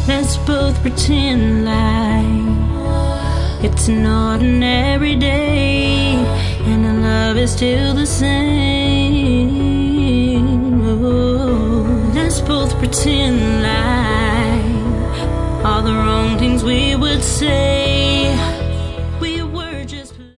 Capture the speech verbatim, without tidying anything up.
Let's both pretend like it's an ordinary day, and our love is still the same. Oh, let's both pretend like all the wrong things we would say